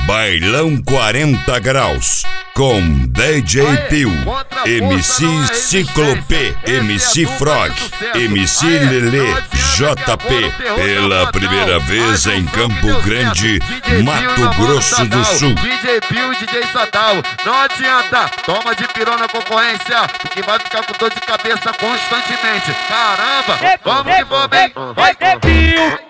Bailão 40 Graus com DJ Pio, MC Ciclope, MC Frog, MC Lelê, JP, pela primeira vez em Campo Grande, Mato Grosso do Sul. DJ Pio e DJ Sadal, não adianta, toma de pirão na concorrência, que vai ficar com dor de cabeça constantemente. Caramba, vamos que vamos, hein? Vai ter Pio.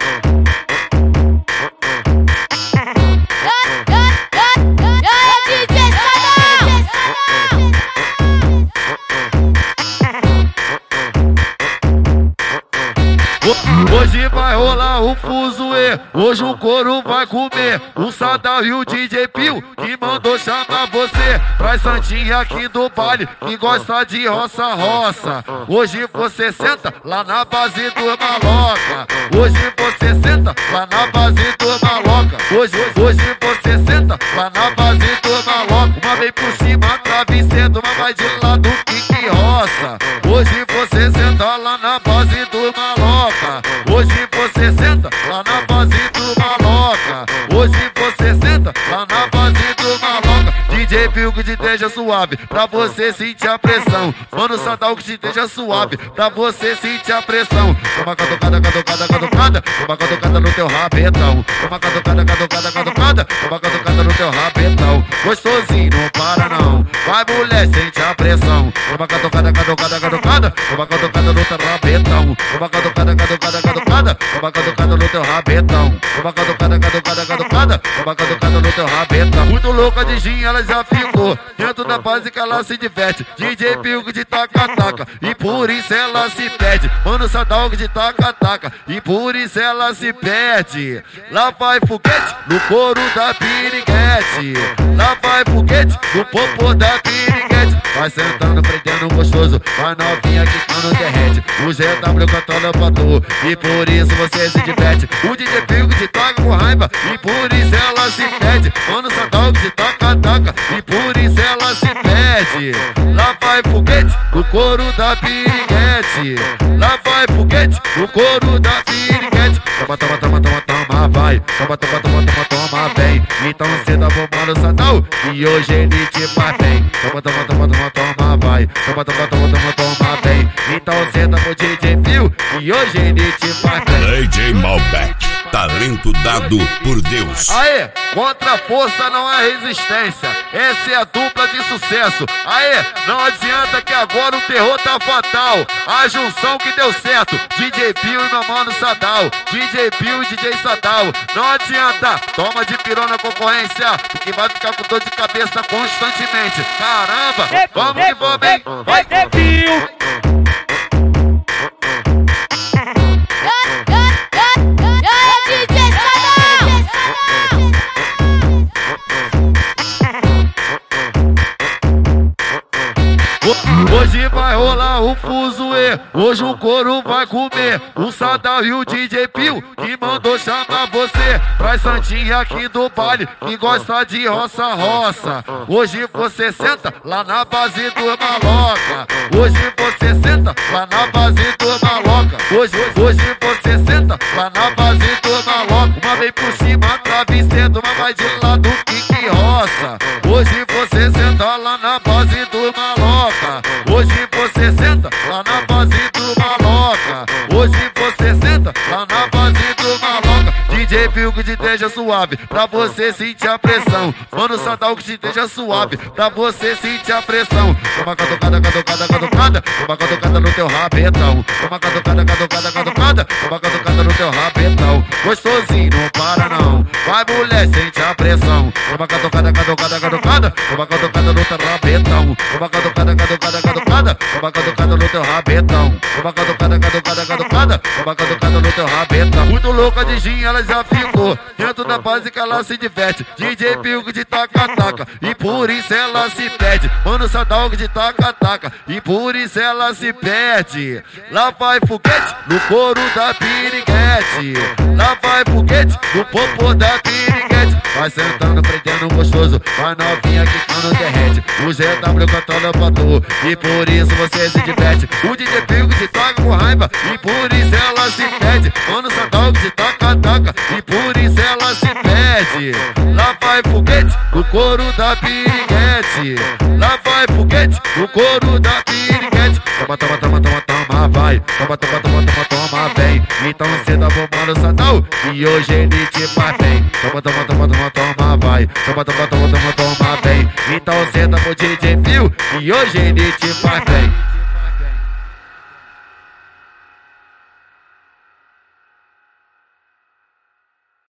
Hoje vai rolar o fuzuê, hoje o couro vai comer. O Sadal e o DJ Pio que mandou chamar você pra santinha aqui do baile que gosta de roça. Hoje você senta lá na base do maloca. Hoje você senta lá na base do maloca. Hoje você senta lá na base do maloca. Uma vem por cima, travesseiro, uma vai de lado, que roça. Hoje você senta lá na base do maloca. Hoje você senta lá na base do maloca. Hoje você senta lá na base do maloca. DJ Pio que te deixa suave, pra você sentir a pressão. Mano Sadal que te deixa suave, pra você sentir a pressão. Toma catucada, catucada, catucada, toma catucada no teu rabetão. Toma catucada, catucada, catucada, toma catucada no teu rabetão. Gostosinho, não para não, vai mulher, sente a pressão. Toma catucada, catucada, catucada, toma catucada no teu rabetão. Toma catucada, catucada, catucada, toma catucada no teu rabetão. Toma catucada, catucada, catucada, toma catucada no teu rabetão. Muito louca de gin, ela já ficou dentro da base que ela se diverte. DJ Pio que de taca-taca, e por isso ela se perde. Mano Sadal que de taca-taca, e por isso ela se perde. Lá vai foguete no couro da piriguete. Lá vai foguete no popô da piriguete. Vai sentando, prendendo gostoso, vai novinha que quando derrete. O GW cantando pra tu, e por isso você se diverte. O DJ Pio que te toca com raiva, e por isso ela se perde. Mano Sadal que te taca-taca, e por isso ela se perde. Lá vai foguete no couro da piriguete. Lá vai foguete no couro da piriguete. Toma, toma, toma, toma, toma, vai. Toma, toma, toma, toma, toma, vem. Então cê tá bombando o Sadal, e hoje ele te faz bem. Toma, toma, toma, toma, toma, vai. Toma, toma, toma, toma, toma, vem. Então cê tá com o DJ Pio, e hoje ele te faz bem. DJ Malbec, talento dado por Deus. Aê, contra a força não há resistência. Essa é a dupla de sucesso. Aê, não adianta que agora o terror tá fatal. A junção que deu certo, DJ Pio e meu mano Sadal. DJ Pio e DJ Sadal. Não adianta, toma de pirão na concorrência, que vai ficar com dor de cabeça constantemente. Caramba, vamos que vamos, hein? Vai ter Pio. Hoje vai rolar o fuzuê, hoje o couro vai comer. O Sadal e o DJ Pio que mandou chamar você pra santinha aqui do baile que gosta de roça. Hoje você senta lá na base do maloca. Hoje você senta lá na base do maloca. Hoje você senta lá na base do maloca. Uma vem por cima, travesseiro, uma vai de lado, que roça. Hoje você senta lá na base do maloca. Hoje você senta lá na base do maloca. Hoje você senta lá na base do maloca. DJ Pio que te deixa suave, pra você sentir a pressão. Mano Sadal que te deixa suave, pra você sentir a pressão. Toma catucada, catucada, catucada, toma catucada no teu rabetão. Toma catucada, catucada, catucada, toma catucada no teu rabetão. Gostosinho, não para não, vai mulher, sente a pressão. Toma catucada, catucada, catucada, toma catucada no teu rabetão. Toma catucada, catucada, catucada, toma catucada no teu rabetão. Toma catucada, catucada, catucada, toma catucada no teu rabetão. Muito louca de gin, ela já ficou dentro da base que ela se diverte. DJ Pio que de taca-taca, e por isso ela se perde. Mano Sadal que de taca-taca, e por isso ela se perde. Lá vai foguete no couro da piriguete. Lá vai foguete no popô da piriguete. Vai sentando, prendendo gostoso, vai novinha que quando derrete. O GW cantando pra tu, e por isso você se diverte. O DJ Pio que te toca com raiva, e por isso ela se perde. Mano Sadal que te taca-taca, e por isso ela se perde. Lá vai vai foguete no couro da piriguete. Lá vai foguete no couro da piriguete. Toma, toma, toma, toma, toma, vai. Toma, toma, toma, toma, toma, vem. Então cê dá bomba no Sadal e hoje ele te faz bem. Toma, toma, toma, toma, toma, vai. Toma, toma, toma, toma, toma, vem. Então cê dá pro DJ Phil e hoje ele te faz bem.